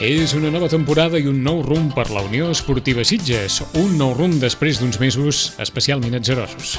És una nova temporada i un nou rumb per la Unió Esportiva Sitges. Un nou rumb després d'uns mesos especialment atzerosos.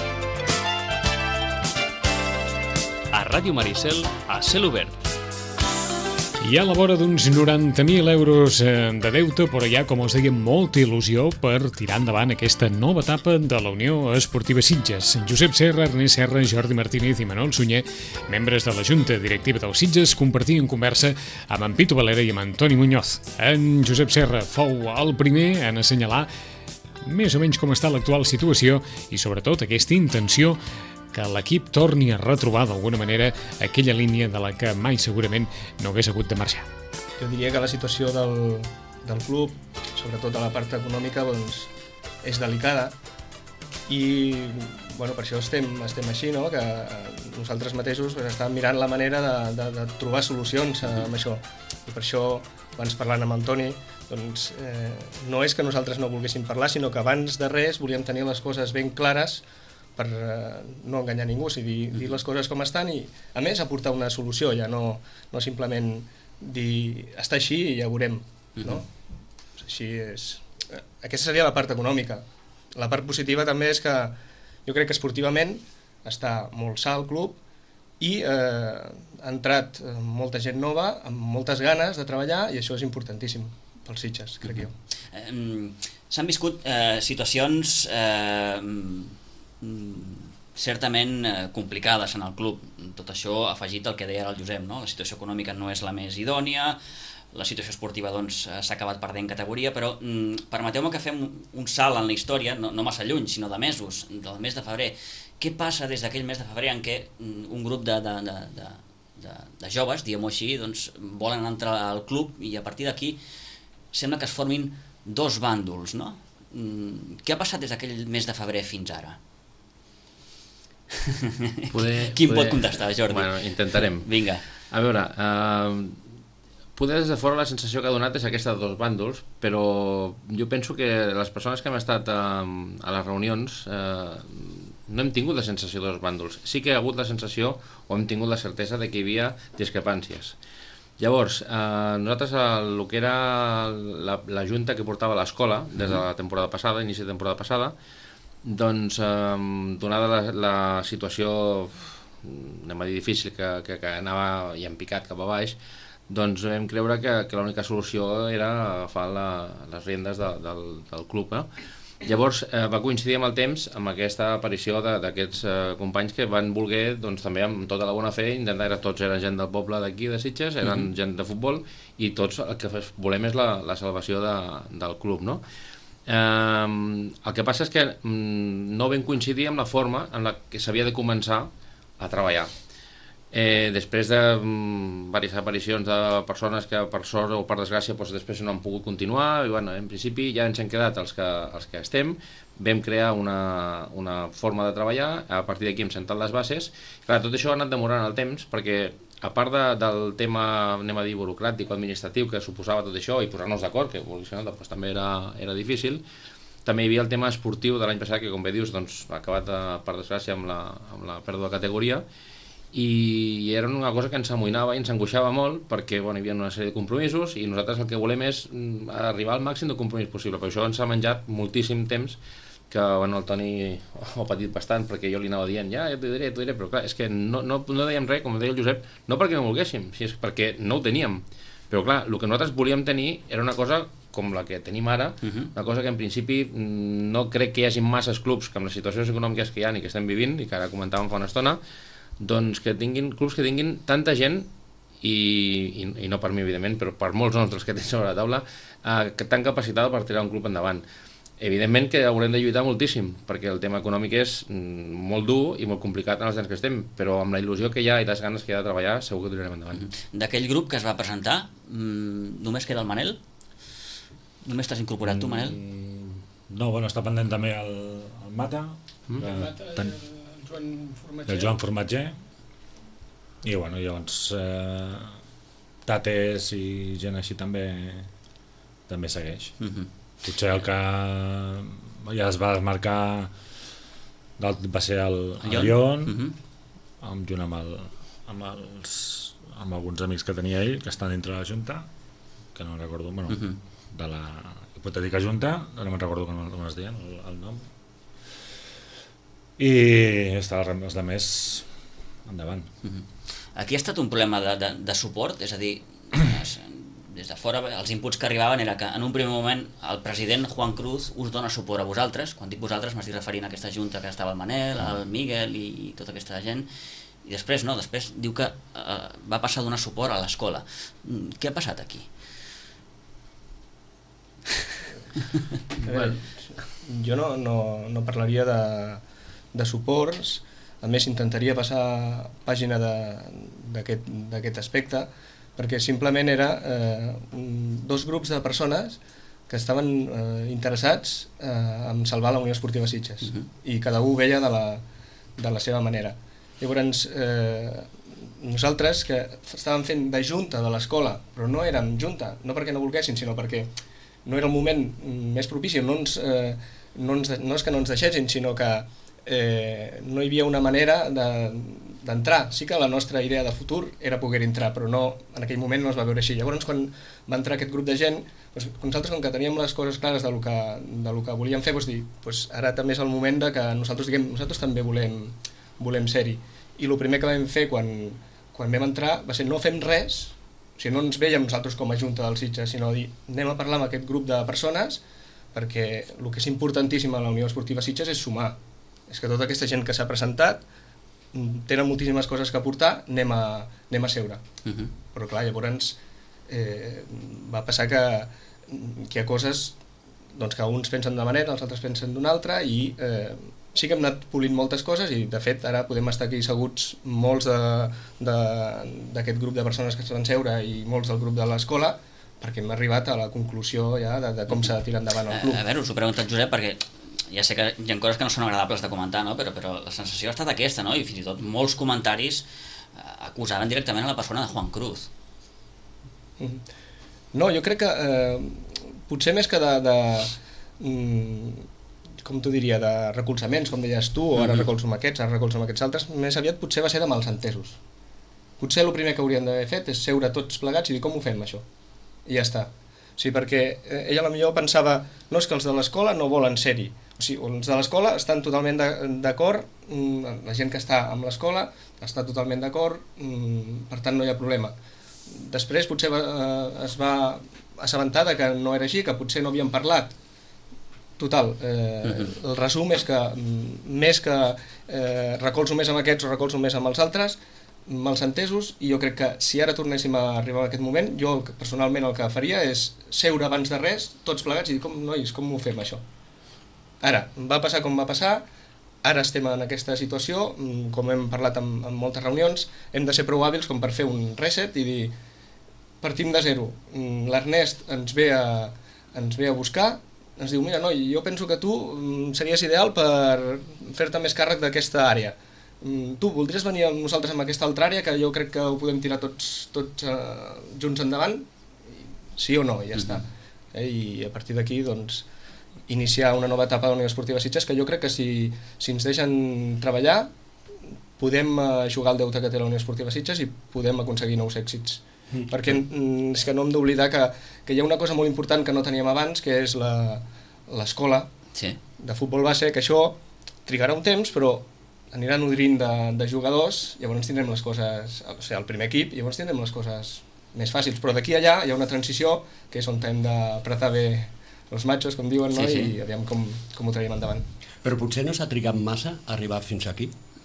A Ràdio Maricel, a cel obert. Hi ha a la vora d'uns 90.000 euros de deute, però hi ha, com us deia, molta il·lusió per tirar endavant aquesta nova etapa de la Unió Esportiva Sitges. Josep Serra, Ernest Serra, Jordi Martínez i Manuel Sunyer, membres de la Junta Directiva del Sitges, compartien conversa amb en Pitu Valera i amb Antoni Muñoz. En Josep Serra fou el primer en assenyalar més o menys com està l'actual situació i, sobretot, aquesta intenció que l'equip torni a retrobar d'alguna manera aquella línia de la que mai segurament no hagués hagut de marxar. Jo diria que la situació del club, sobretot a la part econòmica, doncs, és delicada i per això estem així, no? Que nosaltres mateixos estàvem mirant la manera de trobar solucions amb això. I per això, abans parlant amb el Toni, doncs, no és que nosaltres no volguéssim parlar, sinó que abans de res volíem tenir les coses ben clares per no enganyar ningú, dir les coses com estan i, a més, aportar una solució, ja no simplement dir està així i ja ho veurem, no? Així és. Aquesta seria la part econòmica. La part positiva també és que jo crec que esportivament està molt sa el club i ha entrat molta gent nova amb moltes ganes de treballar i això és importantíssim pels Sitges, crec jo. S'han viscut situacions certament complicades en el club. Tot això afegit al que deia el Josep, no? La situació econòmica no és la més idònia, la situació esportiva doncs, s'ha acabat perdent categoria, però permeteu-me que fem un salt en la història, no massa lluny, sinó de mesos, del mes de febrer. Què passa des d'aquell mes de febrer en què un grup de joves, diguem-ho així, doncs, volen entrar al club i a partir d'aquí sembla que es formin dos bàndols, no? Què ha passat des d'aquell mes de febrer fins ara? Qui em pot contestar, Jordi? Bueno, intentarem. Vinga. A veure, poder des de fora la sensació que ha donat és aquesta de dos bàndols, però jo penso que les persones que hem estat a les reunions no hem tingut la sensació de dos bàndols. Sí que ha hagut la sensació o hem tingut la certesa de que hi havia discrepàncies. Llavors, nosaltres el que era la junta que portava l'escola des de la temporada passada, inici de temporada passada, doncs, donada la situació, anem a dir, difícil que anava i en picat cap a baix, doncs vam creure que l'única solució era agafar les riendes del club, no? Llavors va coincidir amb el temps amb aquesta aparició d'aquests companys que van voler, doncs, també amb tota la bona fe intentar, tots eren gent del poble d'aquí de Sitges, eren gent de futbol i tots el que volem és la salvació del club, no? El que passa és que no vam coincidir amb la forma en la que s'havia de començar a treballar. Després de diverses aparicions de persones que per sort o per desgràcia després no han pogut continuar i en principi ja ens hem quedat els que estem, vam crear una forma de treballar, a partir d'aquí hem sentat les bases. Clar, tot això ha anat demorant el temps perquè a part del tema, anem a dir, burocràtic o administratiu que suposava tot això i posar-nos d'acord, que també era difícil, també hi havia el tema esportiu de l'any passat que, com bé dius, ha acabat per desgràcia amb la pèrdua de categoria i era una cosa que ens amoïnava i ens angoixava molt perquè hi havia una sèrie de compromisos i nosaltres el que volem és arribar al màxim de compromís possible, però això ens ha menjat moltíssim temps que el Toni ho ha patit bastant perquè jo li anava dient ja t'ho diré, però clar, és que no dèiem res, com deia el Josep, no perquè no volguéssim, sinó perquè no ho teníem, però clar, el que nosaltres volíem tenir era una cosa com la que tenim ara, una cosa que en principi no crec que hi hagi masses clubs que amb les situacions econòmiques que hi ha i que estem vivint i que ara comentàvem fa una estona, doncs que tinguin clubs que tinguin tanta gent i no per mi evidentment, però per molts nostres que tenen sobre la taula, tan capacitada per tirar un club endavant. Evidentment que haurem de lluitar moltíssim perquè el tema econòmic és molt dur i molt complicat en els anys que estem, però amb la il·lusió que hi ha i les ganes que hi ha de treballar segur que ho tirarem endavant. D'aquell grup que es va presentar, només queda el Manel? Només t'has incorporat tu, Manel? No, està pendent també el Mata, el Joan Formatger i llavors Tates i gent així també segueix. Potser el que ja es va desmarcar va ser el Lyon, junt amb alguns amics que tenia ell, que estan dintre de la Junta, que no recordo, bueno, de la hipotètica junta, no me'n recordo com es deien, el nom, i estaven els altres endavant. Aquí ha estat un problema de suport, és a dir, des de fora els inputs que arribaven era que en un primer moment el president Juan Cruz us dona suport a vosaltres. Quan dic vosaltres m'estic referint a aquesta junta que estava el Manel, el Miguel i tota aquesta gent, i després no, després diu que va passar a donar suport a l'escola. Què ha passat aquí? Jo no parlaria de suports, a més intentaria passar pàgina d'aquest aspecte, perquè simplement era dos grups de persones que estaven interessats en salvar la Unió Esportiva Sitges, i cada un ho veia de la seva manera. Llavors, nosaltres que estàvem fent de junta de l'escola, però no érem junta, no perquè no volguessin, sinó perquè no era el moment més propici, no és que no ens deixessin, sinó que no hi havia una manera d'entrar. Sí que la nostra idea de futur era poder entrar, però no, en aquell moment no es va veure així. Llavors, quan va entrar aquest grup de gent, nosaltres, com que teníem les coses clares del que volíem fer, ara també és el moment de que nosaltres també volem ser-hi. I el primer que vam fer quan vam entrar va ser no fem res, o sigui, no ens veiem nosaltres com a junta dels Sitges, sinó dir, anem a parlar amb aquest grup de persones, perquè el que és importantíssim a la Unió Esportiva Sitges és sumar. És que tota aquesta gent que s'ha presentat tenen moltíssimes coses que aportar, anem a seure. Però clar, llavors va passar que hi ha coses que uns pensen d'una manera, els altres pensen d'una altra, i sí que hem anat polint moltes coses, i de fet ara podem estar aquí asseguts molts d'aquest grup de persones que es van seure i molts del grup de l'escola, perquè hem arribat a la conclusió ja de com s'ha de tirar endavant el club. A veure, us ho he preguntat, Josep, perquè ja sé que hi ha coses que no són agradables de comentar, no? Però la sensació ha estat aquesta, no? I fins i tot molts comentaris acusaven directament a la persona de Juan Cruz. No, jo crec que potser més que com t'ho diria, de recolzaments, com deies tu, o ara recolzo amb aquests, ara recolzo amb aquests altres, més aviat potser va ser de malentesos. Potser el primer que hauríem d'haver fet és seure tots plegats i dir com ho fem això, i ja està. O sigui, perquè ella potser pensava, no, és que els de l'escola no volen ser-hi. O sigui, els de l'escola estan totalment d'acord, la gent que està amb l'escola està totalment d'acord, per tant no hi ha problema. Després potser es va assabentar que no era així, que potser no havien parlat. Total, el resum és que més que recolzo més amb aquests o recolzo més amb els altres, malentesos, i jo crec que si ara tornéssim a arribar a aquest moment, jo personalment el que faria és seure abans de res, tots plegats, i dir, nois, com ho fem això? Ara, va passar com va passar, ara estem en aquesta situació, com hem parlat en moltes reunions, hem de ser prou hàbils com per fer un reset i dir, partim de zero, l'Ernest ens ve a buscar, ens diu, mira, noi, jo penso que tu series ideal per fer-te més càrrec d'aquesta àrea. Tu voldries venir amb nosaltres en aquesta altra àrea, que jo crec que ho podem tirar tots junts endavant? Sí o no, i ja està. I a partir d'aquí, doncs, iniciar una nova etapa de la Unió Esportiva Sitges, que jo crec que si ens deixen treballar, podem jugar al deute que té la Unió Esportiva Sitges i podem aconseguir nous èxits. Perquè és que no hem d'oblidar que hi ha una cosa molt important que no teníem abans, que és l'escola de futbol base, que això trigarà un temps, però anirà nodrint de jugadors, llavors tindrem les coses, o sigui, el primer equip, llavors tindrem les coses més fàcils, però d'aquí a allà hi ha una transició, que és on hem d'apretar bé els matxos, com diuen, no? I aviam com ho traiem endavant. Però potser no s'ha trigat massa a arribar fins aquí?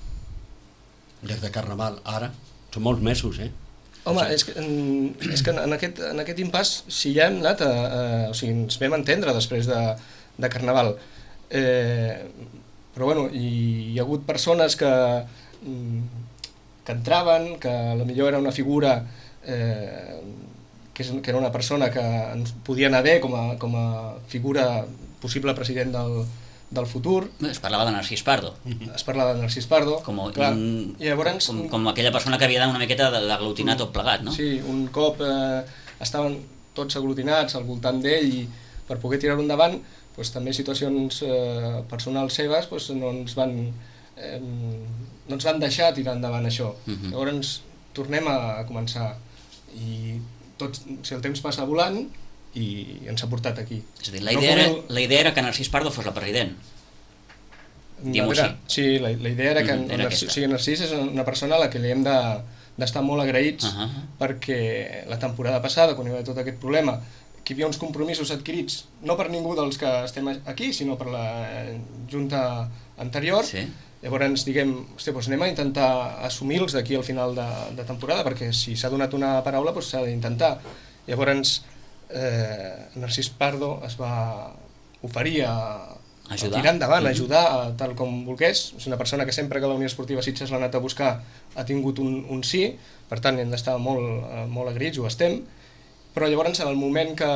Des de Carnaval, ara? Són molts mesos, Home, és que en aquest impàs, si ja hem anat, o sigui, ens vam entendre després de Carnaval, però bueno, hi ha hagut persones que entraven, que potser era una figura que era una persona que ens podia anar bé com a figura possible president del futur. Es parlava de Narcís Pardo. Es parlava de Narcís Pardo. Com aquella persona que havia d'anar una miqueta d'aglutinar tot plegat, no? Sí, un cop estaven tots aglutinats al voltant d'ell i per poder tirar-ho endavant, també situacions personals seves no ens van deixar tirar endavant això. Llavors tornem a començar i el temps passa volant i ens ha portat aquí. És a dir, la idea era que Narcís Pardo fos el president. Diguem-ho així. Sí, la idea era que Narcís és una persona a la que li hem d'estar molt agraïts perquè la temporada passada, quan hi va haver tot aquest problema, que hi havia uns compromisos adquirits, no per ningú dels que estem aquí, sinó per la Junta anterior. Llavors diguem, doncs anem a intentar assumir-los d'aquí al final de temporada, perquè si s'ha donat una paraula s'ha d'intentar. Llavors Narcís Pardo es va oferir a tirar endavant, ajudar tal com volgués. És una persona que sempre que la Unió Esportiva Sitges l'ha anat a buscar ha tingut un sí, per tant hem d'estar molt agraïts, ho estem, però llavors en el moment que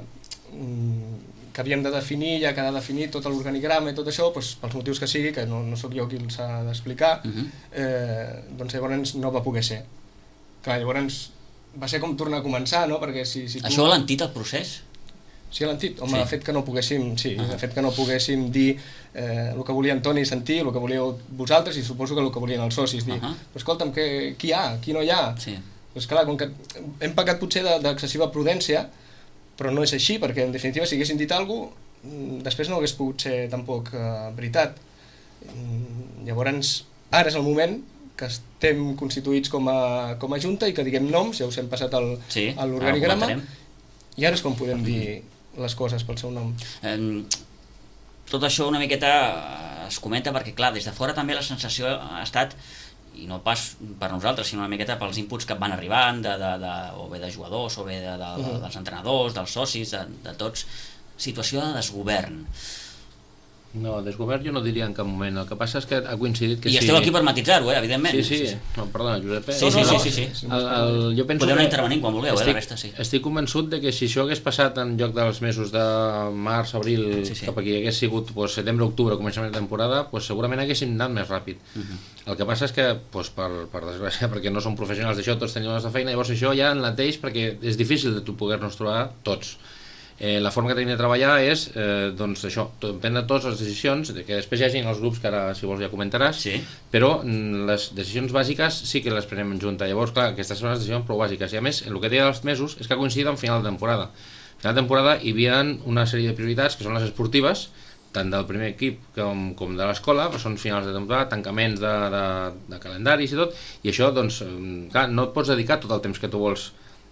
havíem de definir, ja quedar definit tot l'organigrama i tot això, pels motius que sigui, que no sóc jo qui els ha d'explicar, doncs llavors no va poder ser. Clar, llavors va ser com tornar a començar, no? Perquè si tu... Això l'ha entit el procés? Sí, l'han dit. Home, el fet que no poguéssim dir el que volia Antoni sentir, el que volíeu vosaltres, i suposo que el que volien els socis, dir, però escolta'm, qui hi ha, qui no hi ha? Doncs clar, com que hem pecat potser d'excessiva prudència, però no és així, perquè en definitiva si haguessin dit alguna cosa, després no hagués pogut ser tampoc veritat. Llavors, ara és el moment que estem constituïts com a junta i que diguem noms, ja us hem passat a l'organigrama, i ara és com podem dir les coses pel seu nom. Tot això una miqueta es comenta perquè, clar, des de fora també la sensació ha estat, i no pas per nosaltres, sinó una miqueta pels inputs que van arribant, o bé de jugadors, o bé dels entrenadors, dels socis, de tots, situació de desgovern. No, desgovern jo no diria en cap moment. El que passa és que ha coincidit que I esteu aquí per matisar-ho, evidentment. Sí. No, perdona, Josep. Sí. Jo penso podeu anar intervenint quan vulgueu, la resta sí. Estic convençut de que si això hagués passat en lloc dels mesos de març, abril, cap aquí, hagués sigut setembre, octubre, començament de temporada, segurament haguéssim anat més ràpid. El que passa és que, per desgràcia, perquè no som professionals d'això, tots tenim la nostra feina, llavors això ja enlateix perquè és difícil de poder-nos trobar tots. La forma que tenim de treballar és doncs això, prendre totes les decisions, que després hi hagi els grups que ara si vols ja comentaràs, però les decisions bàsiques sí que les prenem en junta. Llavors clar, aquestes són les decisions prou bàsiques i a més el que deia dels mesos és que ha coincidit amb final de temporada. A final de temporada hi havia una sèrie de prioritats que són les esportives, tant del primer equip com de l'escola, són finals de temporada, tancaments de calendaris i tot, i això doncs clar, no et pots dedicar tot el temps que tu vols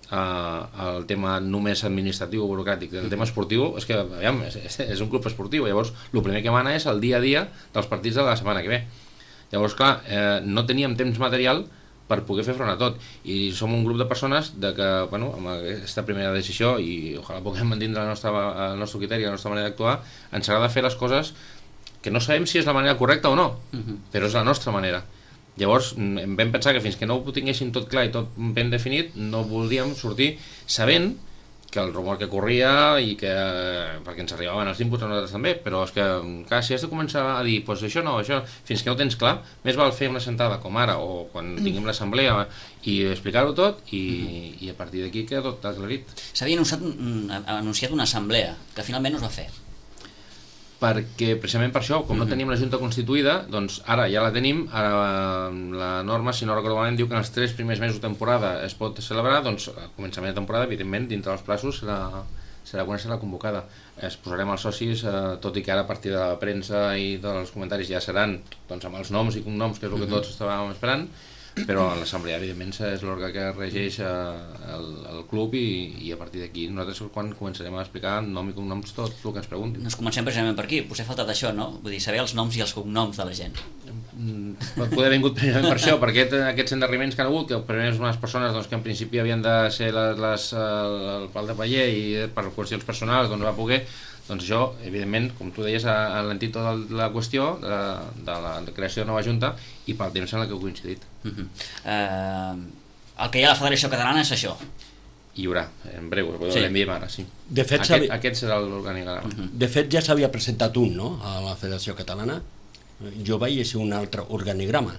el tema només administratiu o burocràtic. El tema esportiu és que aviam, és un club esportiu, llavors el primer que mana és el dia a dia dels partits de la setmana que ve. Llavors clar, no teníem temps material per poder fer front a tot i som un grup de persones que, bueno, amb aquesta primera decisió i ojalà puguem mantenir el nostre criteri, la nostra manera d'actuar, ens agrada fer les coses que no sabem si és la manera correcta o no, però és la nostra manera. Llavors vam pensar que fins que no ho tinguéssim tot clar i tot ben definit no voldríem sortir sabent que el rumor que corria i que, perquè ens arribaven els inputs a nosaltres també, però és que clar, si has de començar a dir pues això no, això, fins que no ho tens clar, més val fer una sentada com ara o quan tinguem l'assemblea i explicar-ho tot i a partir d'aquí queda tot aclarit. S'havia anunciat una assemblea que finalment no es va fer. Perquè precisament per això, com no teníem la Junta constituïda, doncs ara ja la tenim, ara la norma, si no recordo malament, diu que en els 3 primers mesos de temporada es pot celebrar, doncs al començament de temporada, evidentment, dintre dels plaços serà quan serà convocada. Es posarem els socis, tot i que ara a partir de la premsa i dels comentaris ja seran doncs, amb els noms i cognoms, que és el que tots estàvem esperant, però l'assemblea evidentment és l'òrgan que regeix el club i a partir d'aquí nosaltres quan començarem a explicar nom i cognoms tot el que ens preguntin. Doncs comencem precisament per aquí, potser ha faltat això, no? Vull dir, saber els noms i els cognoms de la gent. Pot poder haver vingut precisament per això, perquè aquests endarreriments que han hagut, que primer són unes persones doncs, que en principi havien de ser el pal de paller i per qüestions personals doncs va poder. Doncs això, evidentment, com tu deies, ha alentit tota la qüestió de la creació de nova junta i pel temps en què ha coincidit. El que hi ha a la Federació Catalana és això. Hi haurà, en breu, l'enviem ara, sí. De fet, aquest serà l'organigrama. De fet, ja s'havia presentat un, no?, a la Federació Catalana. Jo vaig ser un altre organigrama.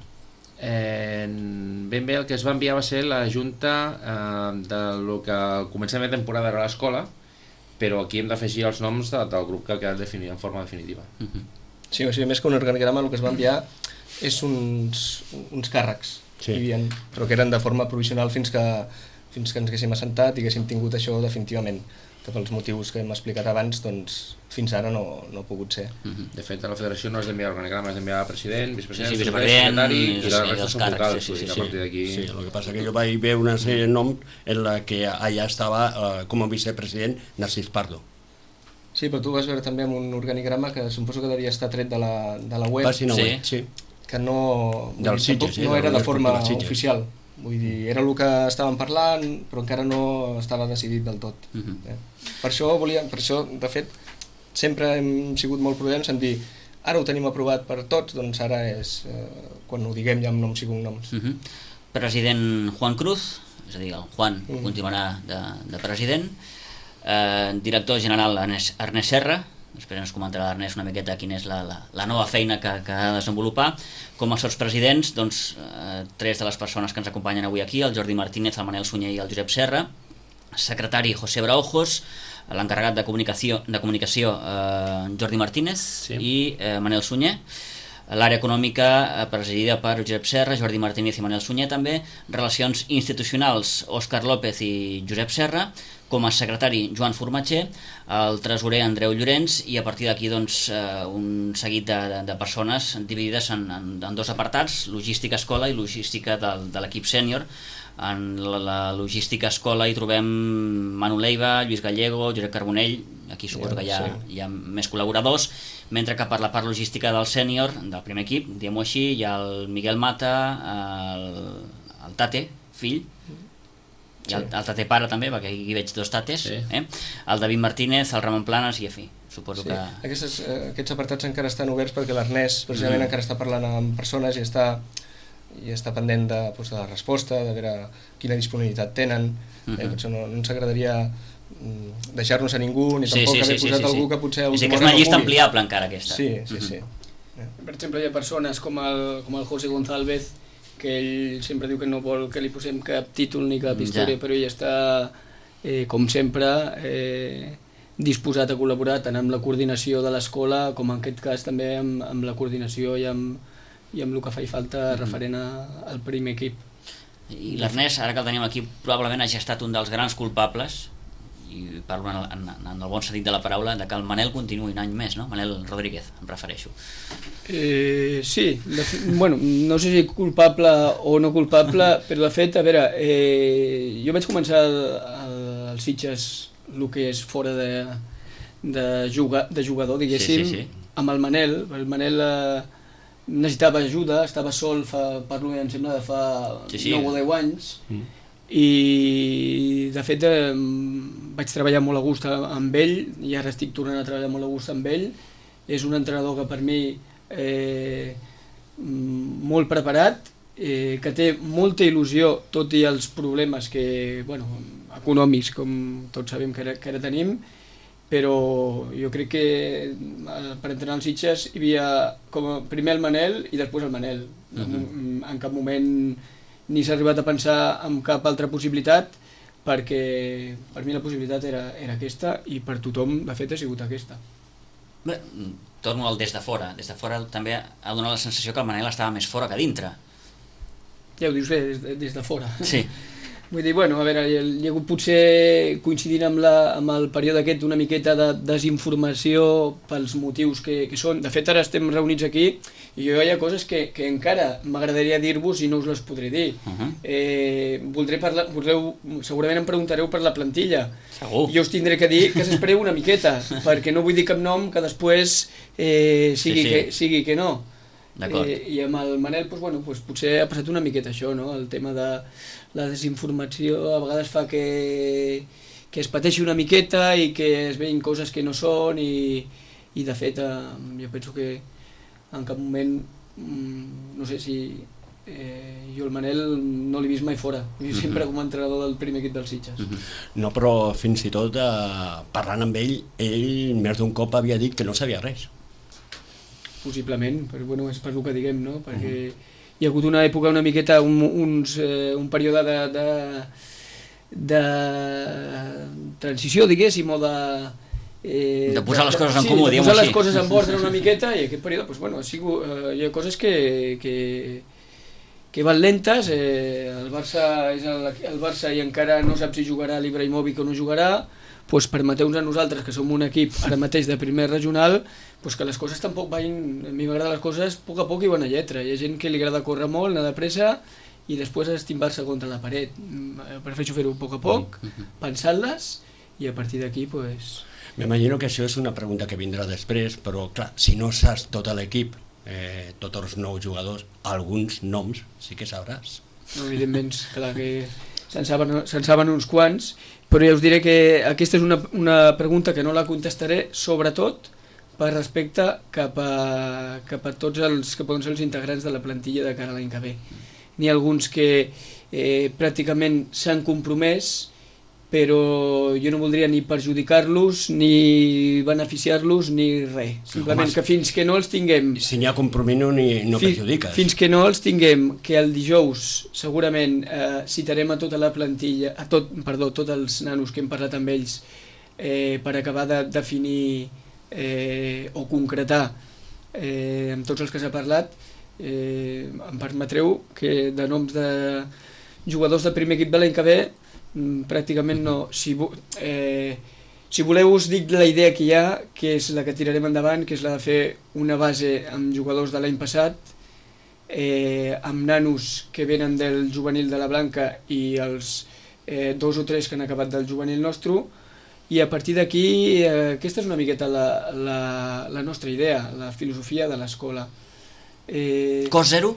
Ben bé, el que es va enviar va ser la junta del que al començament de temporada era l'escola, però aquí hem d'afegir els noms del grup que ha quedat definit en forma definitiva. Sí, o sigui, més que un organigrama el que es va enviar és uns càrrecs que hi havia, però que eren de forma provisional fins fins que ens haguéssim assentat i haguéssim tingut això definitivament, que pels motius que hem explicat abans, doncs fins ara no ha pogut ser. De fet, a la federació no has d'enviar organigrama, has d'enviar president, vicepresident, vicepresident, secretari i la resta són vocals. Sí, lo que passa que jo vaig veure una sèrie de noms en la que allà estava com a vicepresident Narcís Pardo. Sí, però tu vas veure també amb un organigrama que suposo que devia estar tret de la web, sí. Que no no era de forma oficial. Vull dir, era el que estàvem parlant, però encara no estava decidit del tot. Per això, de fet, sempre hem sigut molt prudents en dir ara ho tenim aprovat per tots, doncs ara és quan ho diguem ja amb noms i cognoms. President Juan Cruz, és a dir, el Juan continuarà de president. Director general Ernest Serra, després ens comentarà l'Ernest una miqueta quina és la nova feina que ha de desenvolupar. Com a sotspresidents, doncs, tres de les persones que ens acompanyen avui aquí, el Jordi Martínez, el Manel Sunyer i el Josep Serra. Secretari José Braojos, l'encarregat de comunicació Jordi Martínez i Manel Sunyer. L'àrea econòmica presidida per Josep Serra, Jordi Martínez i Manel Sunyer també. Relacions institucionals, Òscar López i Josep Serra. Com a secretari Joan Formatger, el tresorer Andreu Llorenç, i a partir d'aquí doncs, un seguit de persones dividides en dos apartats, logística escola i logística de l'equip sènior. En la logística escola hi trobem Manu Leiva, Lluís Gallego, Josep Carbonell, aquí suposo que hi ha més col·laboradors, mentre que per la part logística del sènior, del primer equip, diguem-ho així, hi ha el Miguel Mata, el Tate, fill, i el Tate pare també, perquè aquí veig dos tates, el David Martínez, el Ramon Planes i fi, suposo que... Aquests apartats encara estan oberts perquè l'Ernest precisament encara està parlant amb persones i està pendent de la resposta, de veure quina disponibilitat tenen. Potser no ens agradaria deixar-nos a ningú ni tampoc haver posat algú que potser... És que és una llista ampliable encara aquesta. Sí. Per exemple, hi ha persones com el José González, que ell sempre diu que no vol que li posem cap títol ni cap història, però ell està, com sempre, disposat a col·laborar tant amb la coordinació de l'escola com en aquest cas també amb la coordinació i amb el que faci falta referent al primer equip. I l'Ernest, ara que el tenim aquí, probablement hagi estat un dels grans culpables, i parlo en el bon sentit de la paraula, de que el Manel continuï un any més, no? Manel Rodríguez, em refereixo. Sí, bueno, no sé si culpable o no culpable, però de fet, a veure, jo vaig començar al Sitges el que és fora de jugador, diguéssim, amb el Manel. El Manel necessitava ajuda, estava sol, parlo, em sembla, de fa 9 o 10 anys, i de fet vaig treballar molt a gust amb ell i ara estic tornant a treballar molt a gust amb ell. És un entrenador que per mi molt preparat, que té molta il·lusió tot i els problemes econòmics, com tots sabem que ara tenim, però jo crec que per entrenar els Sitges hi havia primer el Manel i després el Manel. En cap moment ni s'ha arribat a pensar en cap altra possibilitat, perquè per mi la possibilitat era aquesta i per tothom de fet ha sigut aquesta. Bé, torno al des de fora. Des de fora també ha donat la sensació que el Manel estava més fora que dintre. Ja ho dius bé, des de fora. Sí. Vull dir, bueno, a veure, hi ha hagut potser, coincidint amb el període aquest, una miqueta de desinformació pels motius que són. De fet, ara estem reunits aquí i jo hi ha coses que encara m'agradaria dir-vos i no us les podré dir. Voldré parlar, segurament em preguntareu per la plantilla. Segur. Jo us tindré que dir que s'espereu una miqueta, perquè no vull dir cap nom que després sigui que no. I amb el Manel potser ha passat una miqueta això, no? El tema de la desinformació a vegades fa que es pateixi una miqueta i que es veien coses que no són i de fet jo penso que en cap moment no sé si jo el Manel no l'he vist mai fora, sempre com a entrenador del primer equip dels Sitges. No, però fins i tot parlant amb ell més d'un cop havia dit que no sabia res. Possiblement, però bueno, és per el que diguem, no? Perquè hi ha hagut una època una miqueta, un període de transició, diguéssim, o de posar les coses en comú, diguem-ho així. De posar les coses en ordre una miqueta, i aquest període, hi ha coses que que van lentes, el Barça és el Barça i encara no sap si jugarà l'Ibrahimovic o no jugarà, doncs permeteu-nos a nosaltres, que som un equip ara mateix de primer regional, doncs que les coses tampoc vagin... A mi m'agrada les coses a poc i bona lletra. Hi ha gent que li agrada córrer molt, anar de pressa, i després estimbar-se contra la paret. Prefereixo fer-ho a poc, pensant-les, i a partir d'aquí, doncs... M'imagino que això és una pregunta que vindrà després, però clar, si no saps tot l'equip, tots els nous jugadors, alguns noms sí que sabràs. No, evidentment, clar que se'n saben uns quants, però ja us diré que aquesta és una pregunta que no la contestaré, sobretot per respecte cap a tots els que poden ser els integrants de la plantilla de cara a l'any que ve. N'hi ha alguns que pràcticament s'han compromès, però jo no voldria ni perjudicar-los, ni beneficiar-los, ni res. Simplement que fins que no els tinguem... Si n'hi ha compromís no perjudiques. Fins que no els tinguem, que el dijous segurament citarem a tota la plantilla, tots els nanos que hem parlat amb ells, per acabar de definir o concretar amb tots els que s'ha parlat, em permetreu que de noms de jugadors de primer equip de l'any que ve pràcticament no. Si voleu us dic la idea que hi ha, que és la que tirarem endavant, que és la de fer una base amb jugadors de l'any passat, amb nanos que venen del juvenil de la Blanca i els 2 o 3 que han acabat del juvenil nostre, i a partir d'aquí aquesta és una miqueta la nostra idea, la filosofia de l'escola. Cost zero?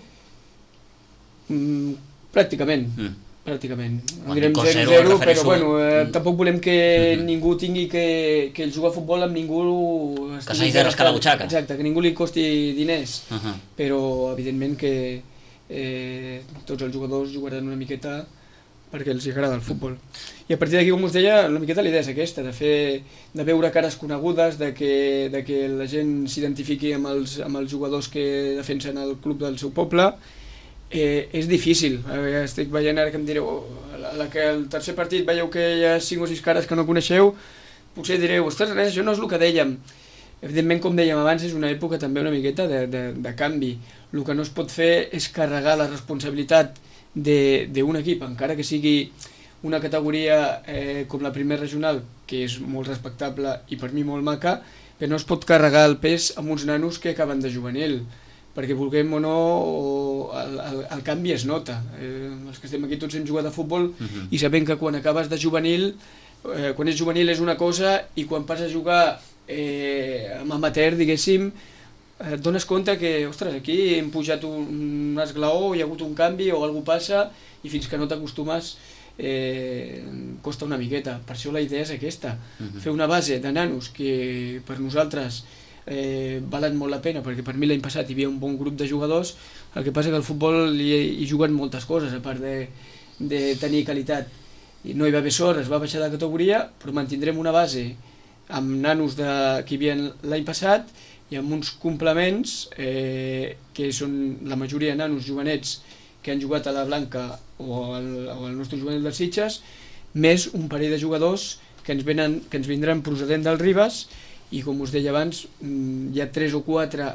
Pràcticament. No direm 0-0, però bueno, tampoc volem que ningú tingui que el jugar a futbol amb ningú... Que s'hagi de rascar la butxaca. Exacte, que ningú li costi diners, però evidentment que tots els jugadors jugaran una miqueta perquè els agrada el futbol. I a partir d'aquí, com us deia, una miqueta la idea és aquesta, de veure cares conegudes, de que la gent s'identifiqui amb els jugadors que defensen el club del seu poble. És difícil, estic veient ara que em direu que el tercer partit veieu que hi ha 5 o 6 cares que no coneixeu, potser direu, ostres, res, això no és el que dèiem. Evidentment, com dèiem abans, és una època també una miqueta de canvi. El que no es pot fer és carregar la responsabilitat d'un equip, encara que sigui una categoria com la primer regional, que és molt respectable i per mi molt maca, però no es pot carregar el pes amb uns nanos que acaben de juvenil, perquè vulguem o no, el canvi es nota. Els que estem aquí tots hem jugat a futbol i sabem que quan acabes de juvenil, quan ets juvenil és una cosa i quan passes a jugar amb amateur, diguéssim, et dones compte que, ostres, aquí hem pujat un esglaó, hi ha hagut un canvi o alguna cosa passa i fins que no t'acostumes costa una miqueta. Per això la idea és aquesta, fer una base de nanos que per nosaltres valen molt la pena, perquè per mi l'any passat hi havia un bon grup de jugadors. El que passa que al futbol hi juguen moltes coses a part de tenir qualitat. No hi va haver sort, es va baixar de categoria, però mantindrem una base amb nanos que hi havia l'any passat i amb uns complements que són la majoria nanos jovenets que han jugat a la Blanca o al nostre juvenil dels Sitges, més un parell de jugadors que ens vindran procedent del Ribes. I com us deia abans, hi ha 3 o 4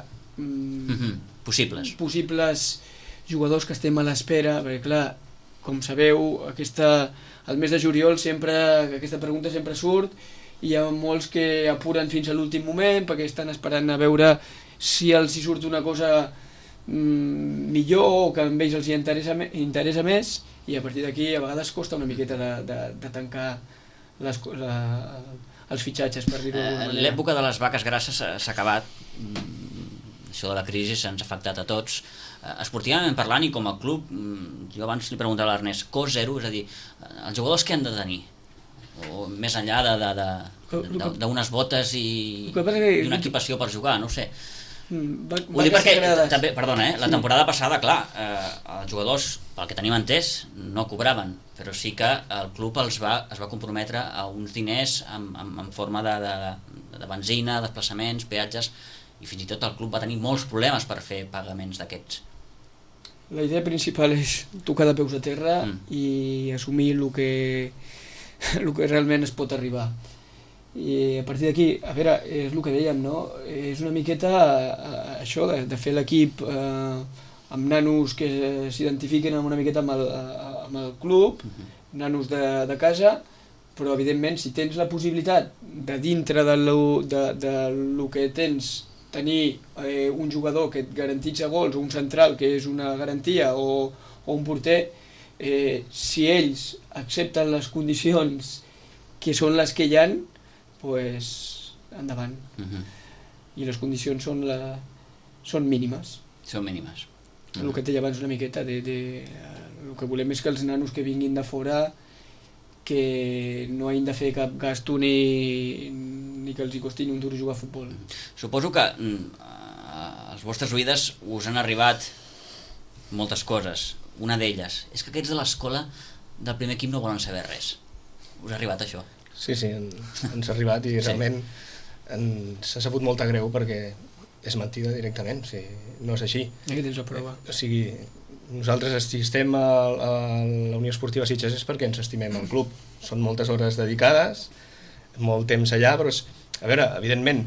possibles jugadors que estem a l'espera, perquè clar, com sabeu, el mes de juliol aquesta pregunta sempre surt i hi ha molts que apuren fins a l'últim moment perquè estan esperant a veure si els hi surt una cosa millor o que a ells els interessa més, i a partir d'aquí a vegades costa una miqueta de tancar els fitxatges, per dir-ho d'alguna manera. L'època de les vaques grasses s'ha acabat. Això de la crisi ens ha afectat a tots. Esportivament parlant i com a club, jo abans li preguntava a l'Ernest, cost zero, és a dir, els jugadors què han de tenir? O més enllà d'unes botes i una equipació per jugar, no ho sé. Ho dic perquè, també, perdona, la temporada passada, clar, els jugadors, pel que tenim entès, no cobraven, però sí que el club es va comprometre a uns diners en forma de benzina, desplaçaments, peatges, i fins i tot el club va tenir molts problemes per fer pagaments d'aquests. La idea principal és tocar de peus a terra i assumir el que realment es pot arribar. I a partir d'aquí, a veure, és el que dèiem, no? És una miqueta això de fer l'equip amb nanos que s'identifiquen una miqueta amb el club, nanos de casa, però evidentment si tens la possibilitat de dintre de lo que tens tenir un jugador que et garantitza gols o un central que és una garantia o un porter, si ells accepten les condicions que són les que hi ha, pues endavant. I les condicions són mínimes. Són mínimes. El que et deia abans una miqueta, el que volem és que els nanos que vinguin de fora que no hagin de fer cap gasto ni que els hi costi ni un duro jugar a futbol. Suposo que als vostres oïdes us han arribat moltes coses. Una d'elles és que aquests de l'escola del primer equip no volen saber res. Us ha arribat això? Sí, ens ha arribat i realment ens ha sabut molta greu perquè és mentida directament, no és així. Aquí tens la prova. O sigui, nosaltres estem a la Unió Esportiva Sitges és perquè ens estimem el club. Són moltes hores dedicades, molt temps allà, però a veure, evidentment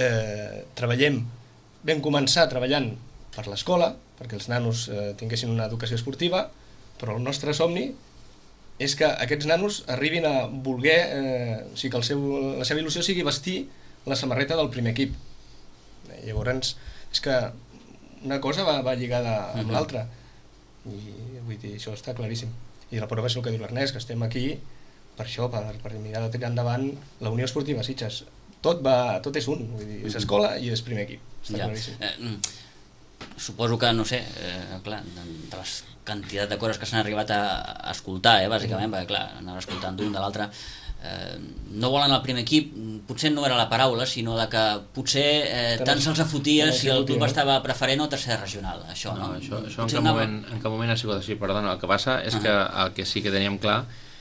vam començar treballant per l'escola, perquè els nanos tinguessin una educació esportiva, però el nostre somni és que aquests nanos arribin a voler, o sigui, que la seva il·lusió sigui vestir la samarreta del primer equip. Llavors, és que una cosa va lligada amb l'altra, i vull dir, això està claríssim. I la prova és el que diu l'Ernest, que estem aquí per això, per mirar de tirar endavant la Unió Esportiva Sitges. Tot és un, vull dir, és escola i és primer equip, està claríssim. Suposo que, no sé, clar, de les quantitat de coses que s'han arribat a escoltar, bàsicament, perquè clar, anar escoltant d'un de l'altre, no volen el primer equip, potser no era la paraula, sinó de que potser tant se'ls afotia si el club estava preferent o tercera regional, això, no? Això en cap moment ha sigut així, perdona, el que passa és que el que sí que teníem clar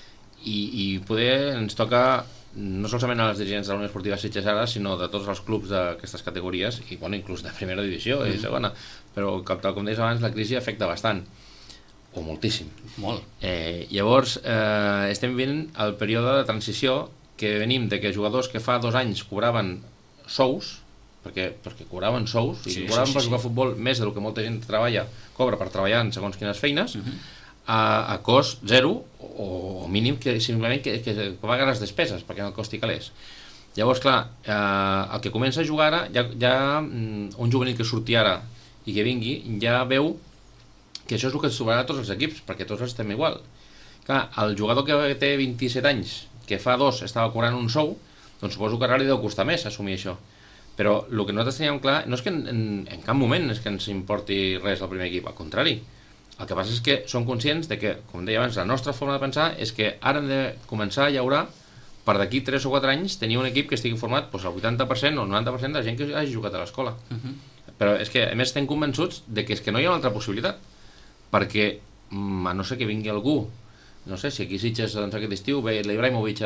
i poder ens toca no solament a les dirigents de la Unió Esportiva Sitges ara, sinó de tots els clubs d'aquestes categories i bueno, inclús de primera divisió i segona, però tal com deies abans la crisi afecta bastant o moltíssim. Molt. Llavors estem vivint el període de transició que venim de que jugadors que fa 2 anys cobraven sous, perquè cobraven sous i cobraven per jugar a futbol més del que molta gent cobra per treballar en segons quines feines, a cost zero o mínim que simplement que paga les despeses perquè no et costi calés. Llavors, clar, el que comença a jugar ara, ja un juvenil que surti ara i que vingui, ja veu que això és el que es trobarà a tots els equips, perquè tots estem igual. Clar, el jugador que té 27 anys, que fa 2 estava cobrant un sou, doncs suposo que ara li deu costar més assumir això. Però el que nosaltres teníem clar no és que en cap moment és que ens importi res al primer equip, al contrari. El que passa és que som conscients de que, com deia abans, la nostra forma de pensar és que ara hem de començar a llaurar per d'aquí 3 o 4 anys tenir un equip que estigui format el 80% o el 90% de gent que hagi jugat a l'escola. Però és que a més estem convençuts de que és que no hi ha una altra possibilitat, perquè a no ser que vingui algú, no sé, si aquí a Sitges doncs, aquest estiu ve l'Ibrahimovic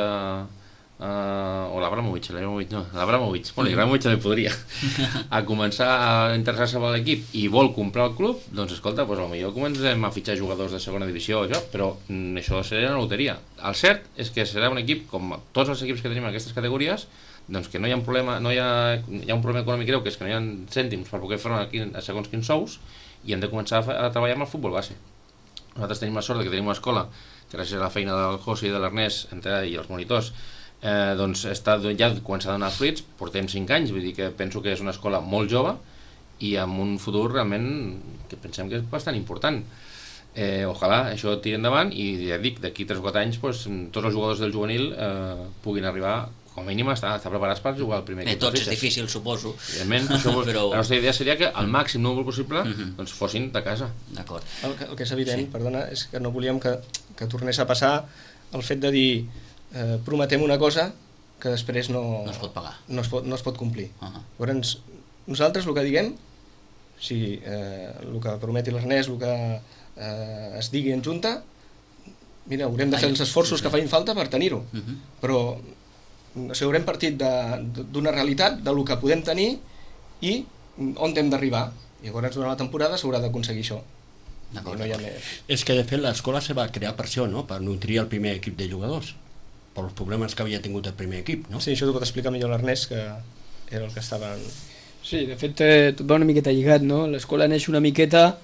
o l'Abramovic, bueno, l'Ibrahimovic també podria a començar a interessar-se per l'equip i vol comprar el club, doncs escolta, potser comencem a fitxar jugadors de segona divisió però això seria una loteria. El cert és que serà un equip com tots els equips que tenim en aquestes categories, doncs que no hi ha un problema, hi ha un problema econòmic greu, que és que no hi ha cèntims per poder fer a segons quins sous i hem de començar a treballar amb el futbol base. Nosaltres tenim la sort que tenim una escola que gràcies a la feina del José i de l'Ernest i els monitors doncs ja comença a donar fruits, portem 5 anys, vull dir que penso que és una escola molt jove i amb un futur realment que pensem que és bastant important. Ojalà això tiri endavant i ja dic, d'aquí 3 o 4 anys tots els jugadors del juvenil puguin arribar com a mínim estar preparats per jugar al primer equip. Tots és difícil, suposo. Evidentment, però la nostra idea seria que al màxim número possible doncs fossin de casa. D'acord. El que és evident, perdona, és que no volíem que tornés a passar el fet de dir prometem una cosa que després no es pot pagar. No es pot complir. Llavors, nosaltres el que diguem, o sigui, el que prometi l'Ernest, el que es digui en junta, mira, haurem de fer els esforços que facin falta per tenir-ho, però haurem partit d'una realitat, del que podem tenir i on hem d'arribar. I llavors durant la temporada s'haurà d'aconseguir això. No hi ha més. És que de fet l'escola se va crear per això, no? Per nutrir el primer equip de jugadors, per els problemes que havia tingut el primer equip, no? Sí, això t'ho pot explicar millor l'Ernest, que era el que estava... Sí, de fet tot va una miqueta lligat, no? L'escola neix una miqueta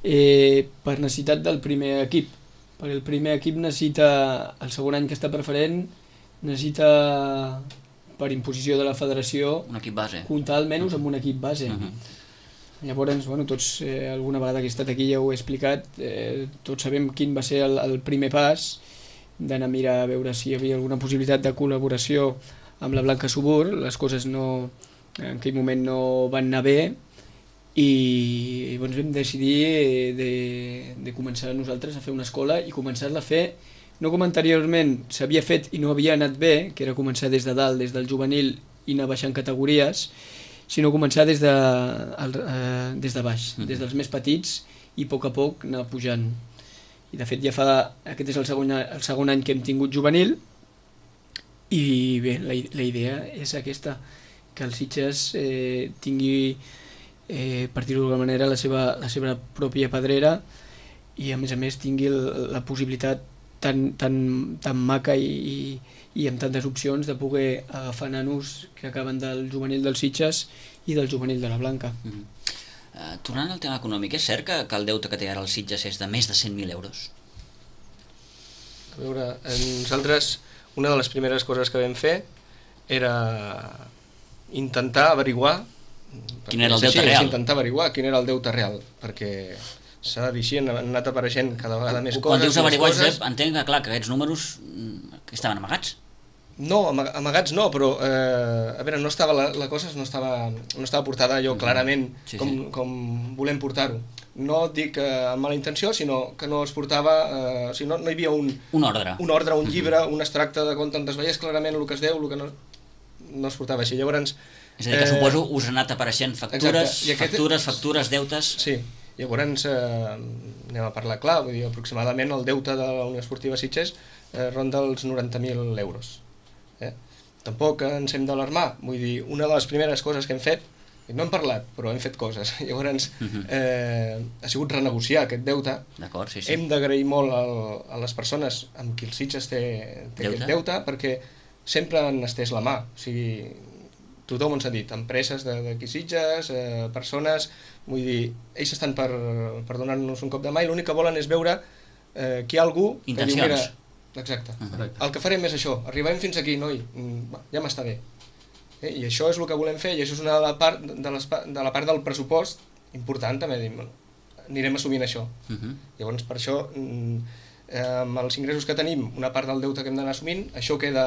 per necessitat del primer equip, perquè el primer equip necessita, el segon any que està preferent, necessita per imposició de la federació un equip base, comptar almenys amb un equip base. Llavors, bueno, tots, alguna vegada que he estat aquí ja ho he explicat, tots sabem quin va ser el primer pas d'anar a mirar a veure si hi havia alguna possibilitat de col·laboració amb la Blanca Subur. Les coses no, en aquell moment no van anar bé i doncs vam decidir de començar nosaltres a fer una escola i començar-la a fer no com anteriorment s'havia fet i no havia anat bé, que era començar des de dalt, des del juvenil i anar baixant categories, sinó començar des de baix, des dels més petits i a poc anar pujant. I de fet ja aquest és el segon any que hem tingut juvenil i bé, la idea és aquesta, que el Sitges tingui, per dir-ho d'alguna manera, la seva pròpia pedrera i a més tingui la possibilitat tan maca i amb tantes opcions de poder agafar nanos que acaben del juvenil del Sitges i del juvenil de la Blanca. Tornant al tema econòmic, és cert que el deute que té ara el Sitges és de més de 100.000 euros? A veure, nosaltres una de les primeres coses que vam fer era intentar averiguar quin era el deute real. Intentar averiguar quin era el deute real, perquè s'ha de dir així, han anat apareixent cada vegada més coses. Quan dius averiguar, Josep, entenc que clar, que aquests números que estaven amagats. No, amagats no, però a veure, no estava la cosa no estava portada allò clarament com volem portar-ho. No dic amb mala intenció, sinó que no es portava, o sigui, no hi havia un ordre, un llibre, un extracte de compte on es veiés clarament el que es deu, el que no es portava així. Llavors, és a dir, que suposo us han anat apareixent factures, deutes... Sí, llavors anem a parlar clar, vull dir, aproximadament el deute de la Unió Esportiva Sitges ronda els 90.000 euros. Tampoc ens hem d'alarmar, vull dir, una de les primeres coses que hem fet, no hem parlat, però hem fet coses, llavors ha sigut renegociar aquest deute. Hem d'agrair molt a les persones amb qui el Sitges té aquest deute, perquè sempre han estès la mà, o sigui, tothom ens ha dit, empreses d'aquí Sitges, persones, vull dir, ells estan per donar-nos un cop de mà i l'únic que volen és veure que hi ha algú que diu, mira, exacte, el que farem és això, arribem fins aquí, noi, ja m'està bé. I això és el que volem fer i això és una de la part del pressupost important, també anirem assumint això. Llavors, per això, amb els ingressos que tenim, una part del deute que hem d'anar assumint, això queda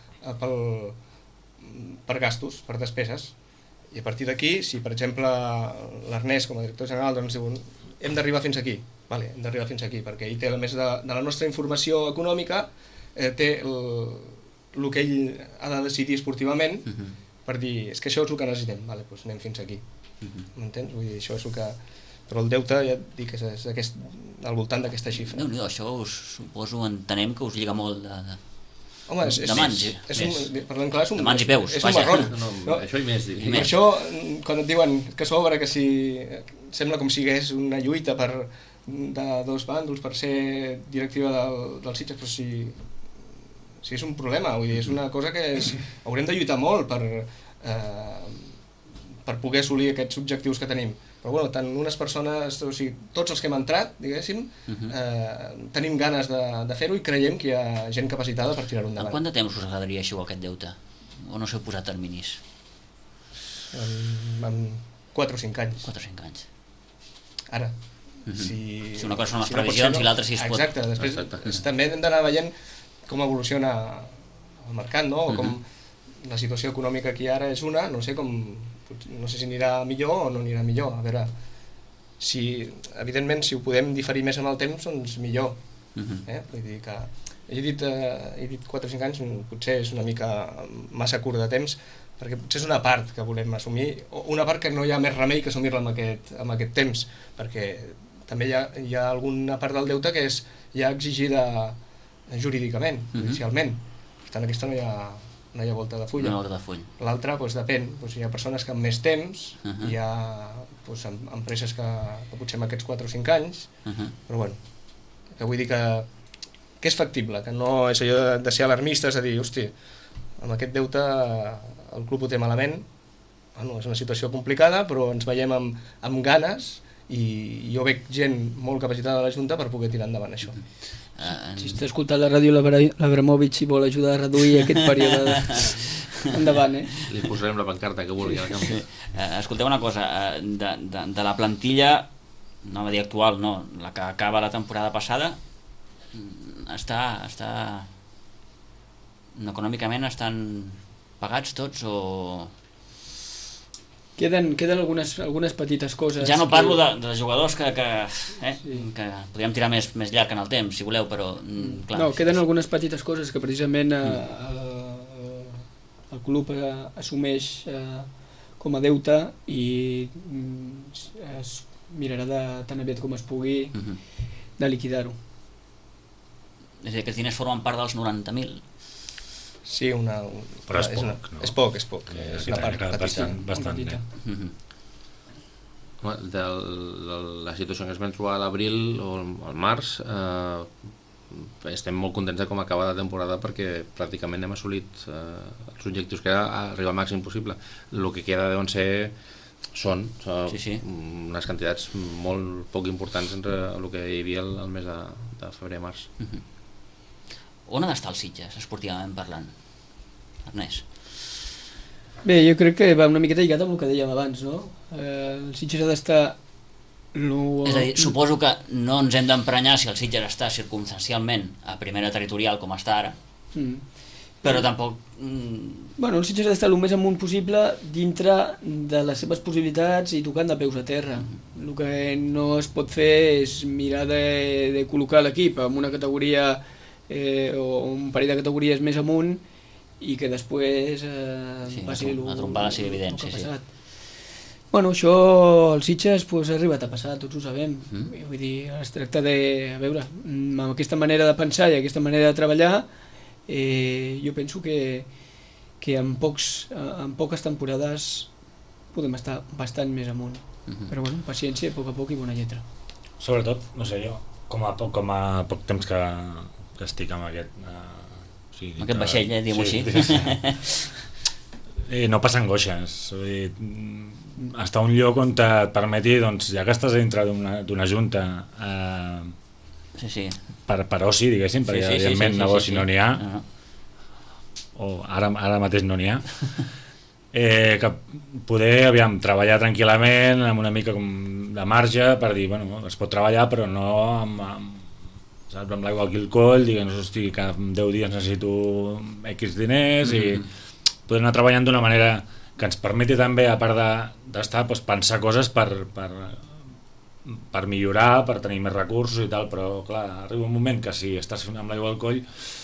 per gastos, per despeses. I a partir d'aquí, si per exemple l'Ernest, com a director general, doncs diu hem d'arribar fins aquí, vale, hem d'arribar fins aquí, perquè ell té, a més de la nostra informació econòmica, té el que ell ha de decidir esportivament per dir, és que això és el que necessitem, vale, doncs anem fins aquí. M'entens? Vull dir, això és el que... Però el deute, ja et dic, és al voltant d'aquesta xifra. Déu-n'hi-do, això suposo, entenem que us lliga molt de mans. Parlem clar, de mans i peus. És un marrón. Això i més. Per això, quan et diuen que s'obre, que si... Sembla com si hagués una lluita de dos bàndols per ser directiva del Sitges, però si és un problema, vull dir, és una cosa que haurem de lluitar molt per poder assolir aquests objectius que tenim. Però bueno, tant unes persones, o sigui, tots els que hem entrat, diguéssim, tenim ganes de fer-ho i creiem que hi ha gent capacitada per tirar-ho endavant. En quant de temps us agradaria això, aquest deute? O no s'heu posat terminis? En 4 o 5 anys. 4 o 5 anys. Ara. Si una cosa són les previsions i l'altra si es pot... Exacte, després també hem d'anar veient com evoluciona el mercat, no? O com la situació econòmica aquí ara és una, no sé si anirà millor o no anirà millor. A veure, evidentment, si ho podem diferir més en el temps, doncs millor. Vull dir que he dit 4 o 5 anys, potser és una mica massa curt de temps, perquè potser és una part que volem assumir, o una part que no hi ha més remei que assumir-la amb aquest temps, perquè també hi ha alguna part del deute que és ja exigida jurídicament, judicialment. Per tant, aquesta no hi ha volta de fulla. L'altra, doncs, depèn. Hi ha persones que amb més temps, hi ha empreses que potser amb aquests 4 o 5 anys, però bueno, que vull dir que és factible, que no és allò de ser alarmistes, de dir, hosti, amb aquest deute el club ho té malament, bueno, és una situació complicada, però ens veiem amb ganes i jo veig gent molt capacitada a la Junta per poder tirar endavant això. Si està escoltant la ràdio l'Abramovich i vol ajudar a reduir aquest període endavant, Li posarem la pancarta que vulgui. Escolteu una cosa, de la plantilla, no va dir actual, no, la que acaba la temporada passada, econòmicament estan pagats tots o... Queden algunes petites coses. Ja no parlo de jugadors que podríem tirar més llarg en el temps, si voleu, però... clar. No, queden algunes petites coses que precisament el club assumeix com a deute i es mirarà tan aviat com es pugui de liquidar-ho. És a dir, que els diners formen part dels 90.000. Sí, però és poc, no? És poc. És una part petita. Bastant bé. La situació que es vam trobar a l'abril o al març, estem molt contents de com acaba la temporada perquè pràcticament hem assolit els objectius que era arribar al màxim possible. El que queda deuen ser són unes quantitats molt poc importants entre el que hi havia el mes de febrer-març. On ha d'estar el Sitges, esportivament parlant? Ernest? Bé, jo crec que va una miqueta lligat amb el que dèiem abans, no? El Sitges ha d'estar... És a dir, suposo que no ens hem d'emprenyar si el Sitges està circumstancialment a primera territorial com està ara, però tampoc... Bueno, el Sitges ha d'estar el més amunt possible dintre de les seves possibilitats i tocant de peus a terra. El que no es pot fer és mirar de col·locar l'equip en una categoria o un parell de categories més amunt i que després passi a trompar la seva evidència. Bueno, això el Sitges ha arribat a passar, tots ho sabem. Vull dir, es tracta de... A veure, amb aquesta manera de pensar i aquesta manera de treballar, jo penso que en poques temporades podem estar bastant més amunt. Però bueno, paciència, a poc i bona lletra. Sobretot, no sé, jo, com a poc temps que estic amb aquest... aquest vaixell, diguem-ho així. No passa angoixes. Estar a un lloc on et permeti, doncs, ja que estàs dintre d'una junta per oci, diguéssim, perquè evidentment negoci no n'hi ha, o ara mateix no n'hi ha, que poder treballar tranquil·lament amb una mica de marge per dir, bueno, es pot treballar però no amb l'aigua al coll, diguem, hosti, cada 10 dies necessito X diners i poder anar treballant d'una manera que ens permeti també, a part d'estar, pensar coses per millorar, per tenir més recursos i tal, però clar, arriba un moment que si estàs amb l'aigua al coll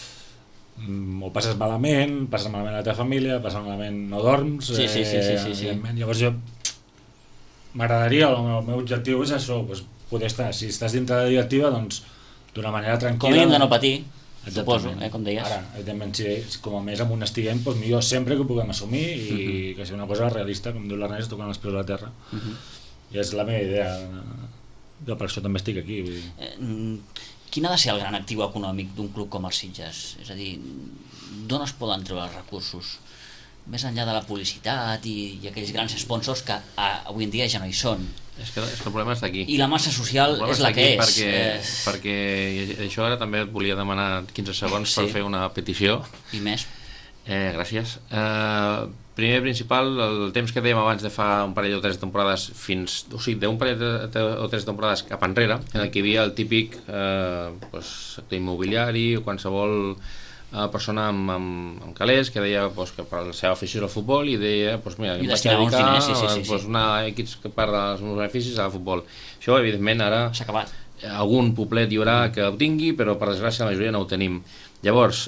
o passes malament a la teva família, passes malament, no dorms, llavors jo m'agradaria, el meu objectiu és això, poder estar, si estàs dintre de la directiva, doncs d'una manera tranquil·la. Com hem de no patir, suposo, com deies. Ara, evidentment, si com a més amunt estiguem, doncs millor sempre que ho puguem assumir i que sigui una cosa realista, com diu l'Ernest, tocant els peus a la terra. I és la meva idea. Jo per això també estic aquí. Quin ha de ser el gran actiu econòmic d'un club com el Sitges? És a dir, d'on es poden treure els recursos? Més enllà de la publicitat i aquells grans sponsors que avui en dia ja no hi són. És que el problema està aquí. I la massa social és la que és. Perquè això ara també et volia demanar 15 segons per fer una petició. I més. Gràcies. Primer principal, el temps que dèiem abans de fa un parell o 3 temporades d'un parell o 3 temporades cap enrere, en el que hi havia el típic sector immobiliari o qualsevol persona amb calés que deia que per la seva afició al futbol i deia, mira, em vaig dedicar una X part dels meus beneficis al futbol. Això, evidentment, ara s'ha acabat. Algun poblet hi haurà que ho tingui, però per desgràcia la majoria no ho tenim. Llavors,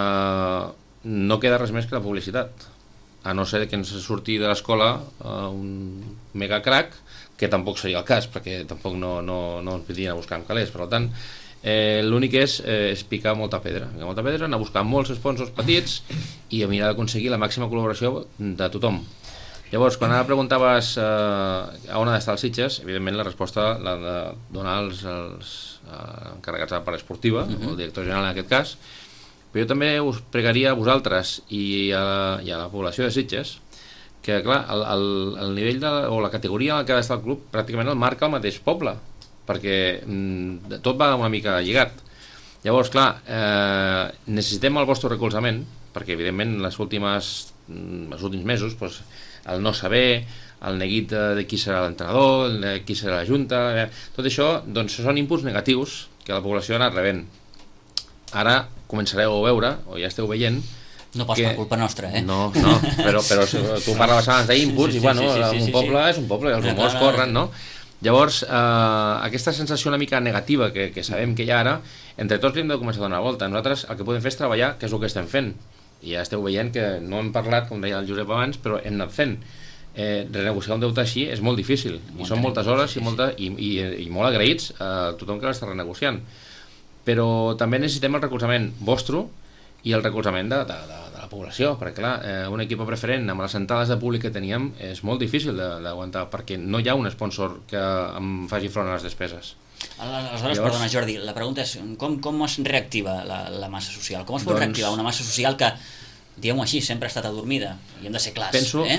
no queda res més que la publicitat, a no ser que ens surti de l'escola un mega crack, que tampoc seria el cas, perquè tampoc no ens podien a buscar amb calés. Per tant, l'únic és picar molta pedra, anar a buscar molts sponsors petits i a mirar d'aconseguir la màxima col·laboració de tothom. Llavors, quan ara preguntaves a on ha d'estar el Sitges, evidentment la resposta l'han de donar els encarregats de la part esportiva, el director general en aquest cas, però jo també us pregaria a vosaltres i a la població de Sitges que clar, el nivell o la categoria en què ha d'estar el club pràcticament el marca el mateix poble, perquè tot va una mica lligat. Llavors, clar, necessitem el vostre recolzament, perquè evidentment els últims mesos doncs, el no saber, el neguit de qui serà l'entrenador, de qui serà la junta, tot això doncs, són inputs negatius que la població ha anat rebent. Ara començareu a veure, o ja esteu veient, no pas per culpa nostra, No, però tu parlaves abans d'inputs i bueno, un poble és un poble, els rumors corren, no? Llavors, aquesta sensació una mica negativa que sabem que hi ha ara, entre tots li hem de començar a donar la volta. Nosaltres el que podem fer és treballar, que és el que estem fent. I ja esteu veient que no hem parlat, com deia el Josep abans, però hem anat fent. Renegociar un deute així és molt difícil, i són moltes hores i molt agraïts a tothom que l'està renegociant. Però també necessitem el recolzament vostre i el recolzament de la població, perquè clar, un equip preferent amb les entrades de públic que teníem és molt difícil d'aguantar, perquè no hi ha un sponsor que em faci front a les despeses. Aleshores, perdona Jordi, la pregunta és com es reactiva la massa social? Com es pot reactivar una massa social que, diguem-ho així, sempre ha estat adormida? I hem de ser clars.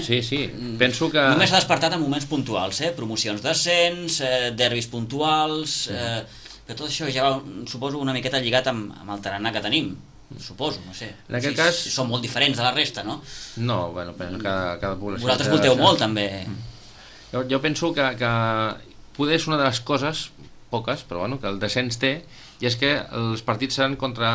Penso que... Només s'ha despertat en moments puntuals, promocions d'ascens, derbis puntuals, que tot això ja va, suposo, una miqueta lligat amb el tarannà que tenim. Suposo, no sé. En aquest cas... Són molt diferents de la resta, no? No, bueno, cada població... Vosaltres volteu molt, també. Jo penso que poder és una de les coses, poques, però bueno, que el descens té, i és que els partits seran contra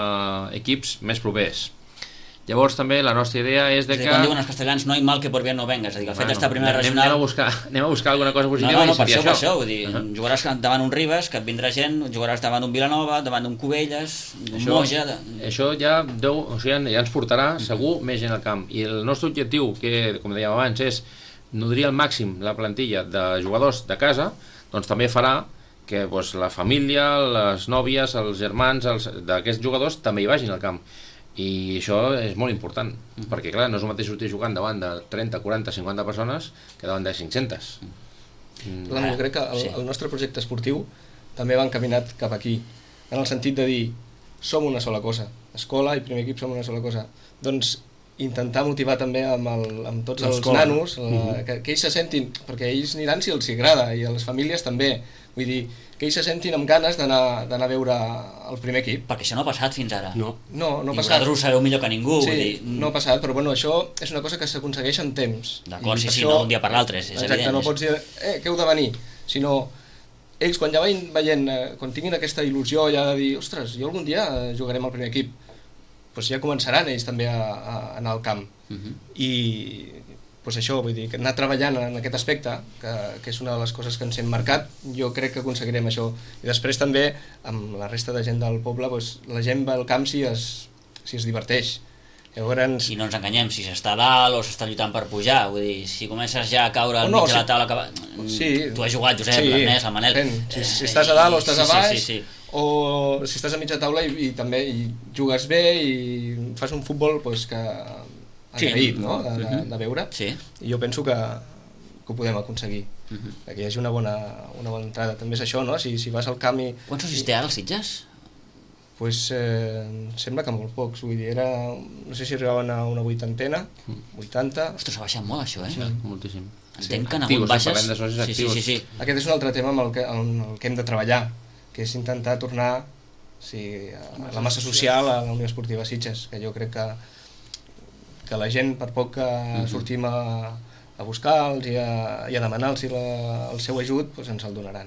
equips més propers. Llavors també la nostra idea és de que... Quan diuen els castellans no hi mal que por bien no venga, és a dir, el fet d'estar a primera regional... Anem a buscar alguna cosa positiva i seria això. Vull dir, jugaràs davant un Ribes, que et vindrà gent, jugaràs davant un Vilanova, davant un Cubelles, un Moja... Això ja ens portarà segur més gent al camp. I el nostre objectiu, que com dèiem abans, és nodrir al màxim la plantilla de jugadors de casa, doncs també farà que la família, les nòvies, els germans d'aquests jugadors també hi vagin al camp. I això és molt important, perquè clar, no és el mateix sortir jugant davant de 30, 40, 50 persones que davant de 500. Jo crec que el nostre projecte esportiu també va encaminat cap aquí, en el sentit de dir, som una sola cosa, escola i primer equip som una sola cosa. Doncs intentar motivar també amb tots els nanos, que ells se sentin, perquè ells aniran si els agrada, i a les famílies també, vull dir, que ells se sentin amb ganes d'anar a veure el primer equip. Perquè això no ha passat fins ara. No ha passat. I vosaltres ho sabeu millor que ningú. Sí, vull dir... no ha passat, però bueno, això és una cosa que s'aconsegueix en temps. D'acord, sí, no un dia per l'altre, és evident. Exacte, no pots dir, que heu de venir, sinó ells quan ja vagin veient, quan tinguin aquesta il·lusió ja de dir, ostres, jo algun dia jugarem al primer equip, doncs ja començaran ells també a anar al camp. I doncs això, vull dir, anar treballant en aquest aspecte, que és una de les coses que ens hem marcat, jo crec que aconseguirem això. I després també, amb la resta de gent del poble, doncs, la gent va al camp si es diverteix. Llavors... I no ens enganyem, si s'està dalt o s'està lluitant per pujar, vull dir, si comences ja a caure al mig de la taula... Tu has jugat, Josep, l'Ernest, el Manel... Si estàs a dalt o estàs a baix, o si estàs a mitja taula i també jugues bé i fas un futbol que... agraït, no?, de veure. I jo penso que ho podem aconseguir, que hi hagi una bona entrada. També és això, no?, si vas al camp i... Quants socis té ara els Sitges? Doncs sembla que molt pocs, vull dir, no sé si arribaven a una 80, 80... Ostres, ha baixat molt això, Sí, moltíssim. Entenc que han hagut baixes... Sí. Aquest és un altre tema amb el que hem de treballar, que és intentar tornar a la massa social a la Unió Esportiva Sitges, que jo crec que la gent, per poc que sortim a buscar-los i a demanar-los el seu ajut, doncs ens el donaran.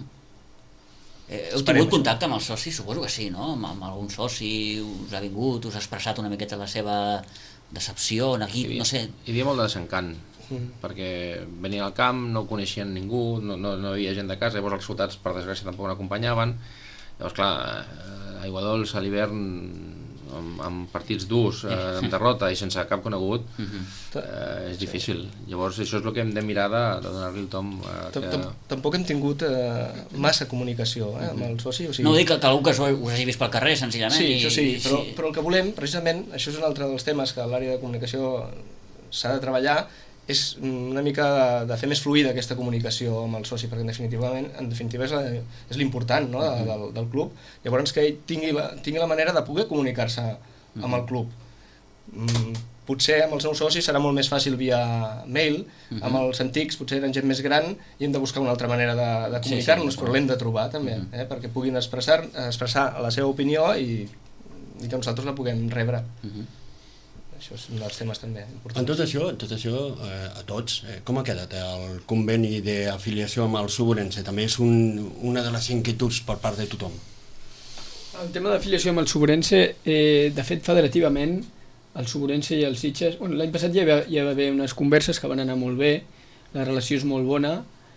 Heu tingut contacte amb els socis? Suposo que sí, no? Amb algun soci us ha vingut, us ha expressat una miqueta la seva decepció, neguit, no sé... Hi havia molt de desencant, perquè venien al camp, no coneixien ningú, no hi havia gent de casa, llavors els soldats, per desgràcia, tampoc n'acompanyaven. Llavors, clar, aigua dolça a l'hivern, amb partits durs, amb derrota i sense cap conegut, és difícil. Llavors això és el que hem de mirar de donar-li el tom. Tampoc hem tingut massa comunicació amb el soci. No dic que algú que us hagi vist pel carrer, senzillament. Sí, això sí, però el que volem, precisament, això és un altre dels temes que a l'àrea de comunicació s'ha de treballar, és una mica de fer més fluida aquesta comunicació amb el soci, perquè en definitiva és l'important, no?, del club. Llavors que ell tingui la manera de poder comunicar-se amb el club. potser amb els nous socis serà molt més fàcil via mail, amb els antics potser eren gent més gran i hem de buscar una altra manera de comunicar-nos, però l'hem de trobar també, perquè puguin expressar la seva opinió i que nosaltres la puguem rebre. Això és un dels temes també importants. En tot això, a tots, com ha quedat el conveni d'afiliació amb el Suburense? També és una de les inquietuds per part de tothom. El tema d'afiliació amb el Suburense, de fet, federativament, el Suburense i el Sitges... L'any passat ja va haver unes converses que van anar molt bé, la relació és molt bona,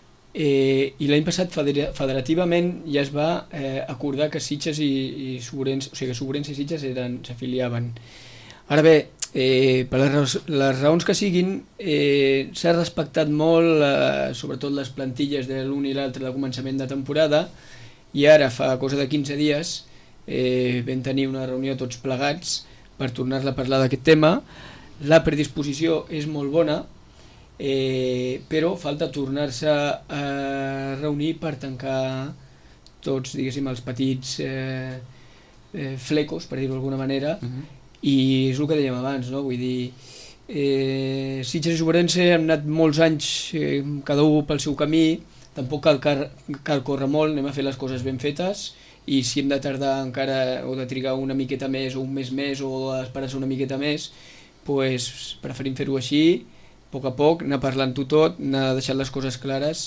i l'any passat federativament ja es va acordar que Sitges i Suburense, o sigui que Suburense i Sitges s'afiliaven. Ara bé, per les raons que siguin, s'ha respectat molt, sobretot les plantilles de l'un i l'altre de començament de temporada, i ara fa cosa de 15 dies vam tenir una reunió tots plegats per tornar-la a parlar d'aquest tema. La predisposició és molt bona, però falta tornar-se a reunir per tancar tots, diguéssim, els petits flecos, per dir-ho d'alguna manera, i és el que dèiem abans, no? Vull dir, Sitges i Suburense han anat molts anys cada un pel seu camí, tampoc cal córrer molt, anem a fer les coses ben fetes, i si hem de tardar encara o de trigar una miqueta més o un mes més o esperar-se una miqueta més, doncs preferim fer-ho així, a poc, anar parlant-ho tot, anar deixant les coses clares,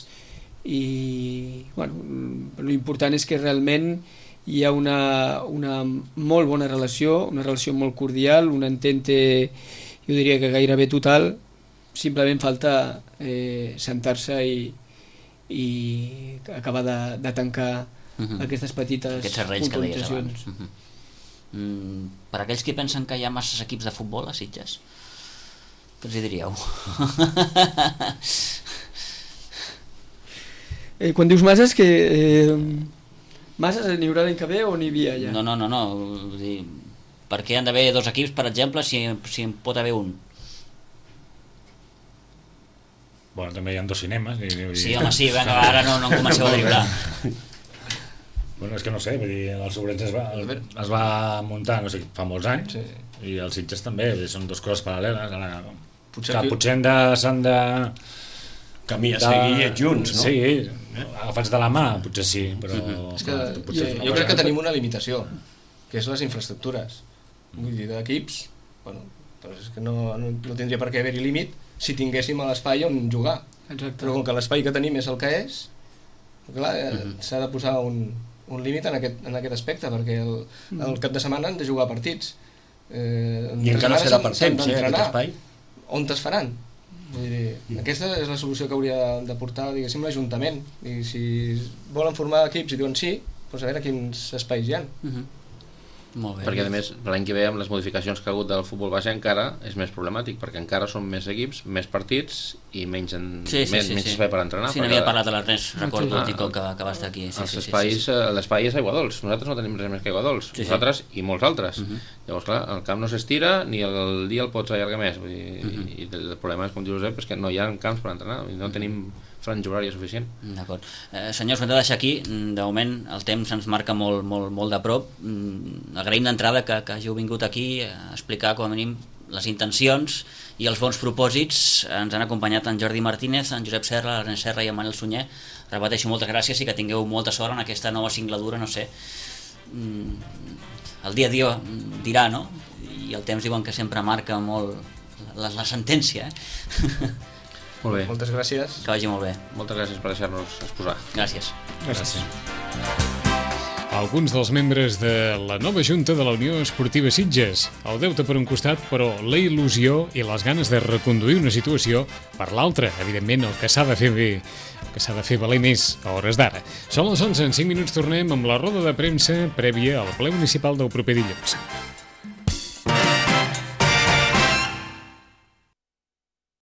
i l'important és que realment hi ha una molt bona relació, una relació molt cordial, un entente, jo diria que gairebé total, simplement falta sentar-se i acabar de tancar aquestes petites puntualitzacions. Per aquells que pensen que hi ha masses equips de futbol a Sitges, què els hi diríeu? Quan dius masses, que masses n'hi haurà l'any que ve o n'hi havia ja? No, vull dir, per què han d'haver 2 equips, per exemple, si en pot haver un? Bueno, també hi ha 2 cinemes. Sí, home, sí, venga, ara no em comenceu a driblar. Bueno, és que no sé, vull dir, el Suburense es va muntar, no sé, fa molts anys, i els Sitges també, són 2 coses paral·leles. Potser s'han de... Camí a seguir junts, no? Sí, agafats de la mà, potser sí, però... Jo crec que tenim una limitació, que és les infraestructures. Vull dir, d'equips, és que no tindria per què haver-hi límit si tinguéssim l'espai on jugar. Però com que l'espai que tenim és el que és, clar, s'ha de posar un límit en aquest aspecte, perquè el cap de setmana han de jugar partits. I encara serà per temps, aquest espai? On es faran? Vull dir, aquesta és la solució que hauria de portar, diguéssim, l'Ajuntament. I si volen formar equips i diuen sí, doncs a veure quins espais hi ha. Molt bé. Perquè a més l'any que ve amb les modificacions que ha hagut del futbol base encara és més problemàtic, perquè encara són més equips, més partits i menys espai per entrenar. Sí, n'havia parlat a l'Ernest, recordo que va estar aquí. L'espai és Aiguadols, nosaltres no tenim res més que Aiguadols, nosaltres i molts altres. Llavors clar, el camp no s'estira ni el dia el pots allargar més, i el problema és, com diu Josep, és que no hi ha camps per entrenar, no tenim franja horària suficient. D'acord. Senyors, hem de deixar aquí, de moment el temps ens marca molt de prop. Agraïm d'entrada que hàgiu vingut aquí a explicar com a mínim les intencions i els bons propòsits. Ens han acompanyat en Jordi Martínez, en Josep Serra, l'Ernest Serra i en Manel Sunyer. Repeteixo, moltes gràcies i que tingueu molta sort en aquesta nova singladura, no sé, el dia a dia dirà, no? I el temps diuen que sempre marca molt la sentència, Molt bé. Moltes gràcies. Que vagi molt bé. Moltes gràcies per deixar-nos exposar. Gràcies. Alguns dels membres de la nova Junta de la Unió Esportiva Sitges. El deute per un costat, però la il·lusió i les ganes de reconduir una situació per l'altra. Evidentment, el que s'ha de fer bé, el que s'ha de fer valer més a hores d'ara. Són les 11, en 5 minuts tornem amb la roda de premsa prèvia al ple municipal del proper dilluns.